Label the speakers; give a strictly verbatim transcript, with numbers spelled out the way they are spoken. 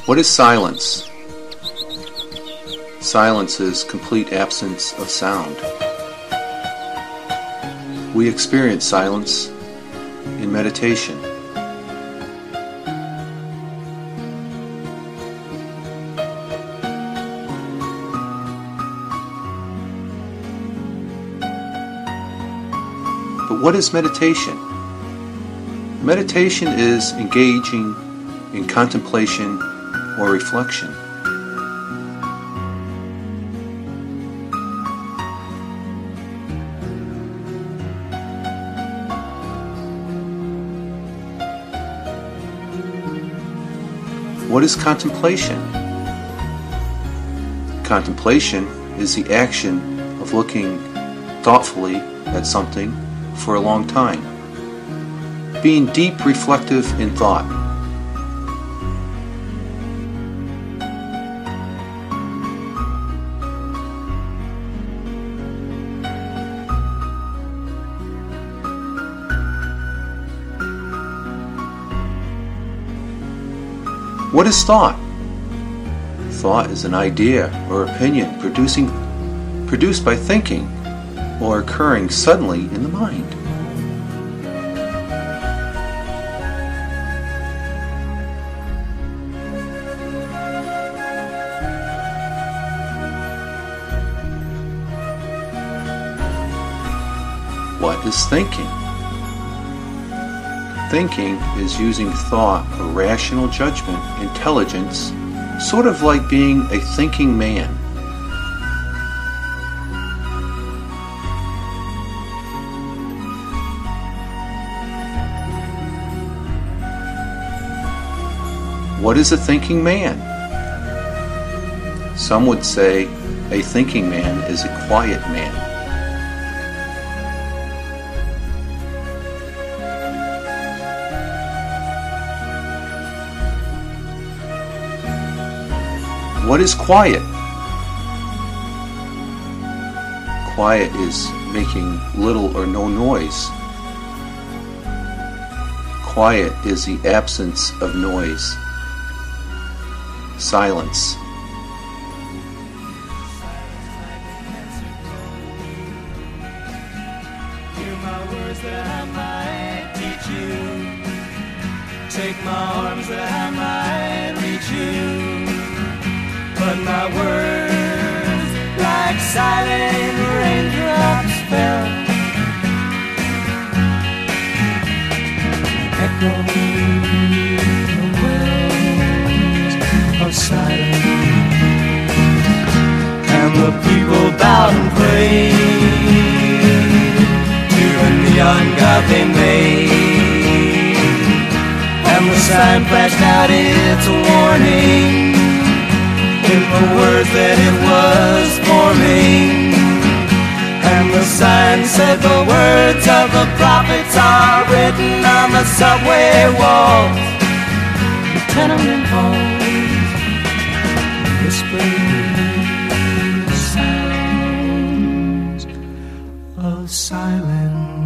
Speaker 1: What is silence? Silence is complete absence of sound. We experience silence in meditation. But what is meditation? Meditation is engaging in contemplation or reflection. What is contemplation? Contemplation is the action of looking thoughtfully at something for a long time, being deep, reflective in thought. What is thought? Thought is an idea or opinion producing, produced by thinking or occurring suddenly in the mind. What is thinking? Thinking is using thought or rational judgment, intelligence, sort of like being a thinking man. What is a thinking man? Some would say a thinking man is a quiet man. What is quiet? Quiet is making little or no noise. Quiet is the absence of noise. Silence.
Speaker 2: Hear my words that I might teach you. Take my arms that I might reach you. But my words, like silent raindrops, fell, echoing the wells of silence. And the people bowed and prayed to the neon god they made. And the sign flashed out its warning in the words that it was forming. And the sign said the words of the prophets are written on the subway walls, the tenement halls, whispering sounds of silence.